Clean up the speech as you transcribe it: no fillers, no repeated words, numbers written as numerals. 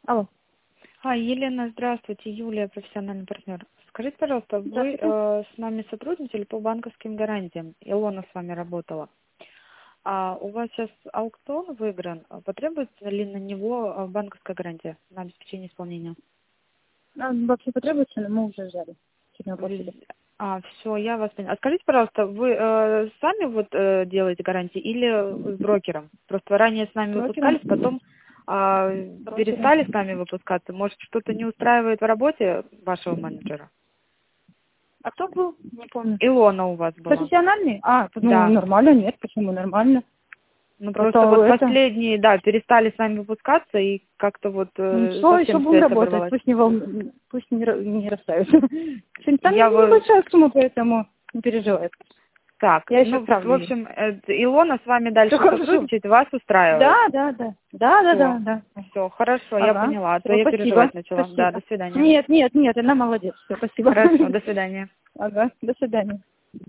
Алло. Елена, здравствуйте, Юлия, профессиональный партнер. Скажите, пожалуйста, вы Здравствуйте. с нами сотрудничали по банковским гарантиям? Илона с вами работала. А у вас сейчас аукцион выигран. Потребуется ли на него банковская гарантия на обеспечение исполнения? Нам вообще потребуется, но мы уже взяли. Сегодня оплатили. Все, я вас поняла. А скажите, пожалуйста, вы сами делаете гарантии или с брокером? Просто ранее с нами Брокером? выпускались, потом Брокером. перестали с нами выпускаться. Может, что-то не устраивает в работе вашего менеджера? А кто был? Не помню. Илона у вас была. Профессиональный? Ну, Да. нормально, нет, почему нормально? Ну, Просто просто это... последние, перестали с нами выпускаться, и как-то Ну, ничего, еще совсем будем связь работать, оборвалась. пусть не расставится. Там Я вы... небольшая сумма, поэтому не переживай. Так, Я еще в отправлю ей. общем, Илона с вами Все дальше хорошо. сотрудничает, вас устраивает. Да. Все, хорошо, я Ага. поняла, а то Все, я спасибо. переживать начала. Да, Спасибо. до свидания. Нет, она молодец. Все, спасибо. Хорошо, до свидания. Ага, до свидания.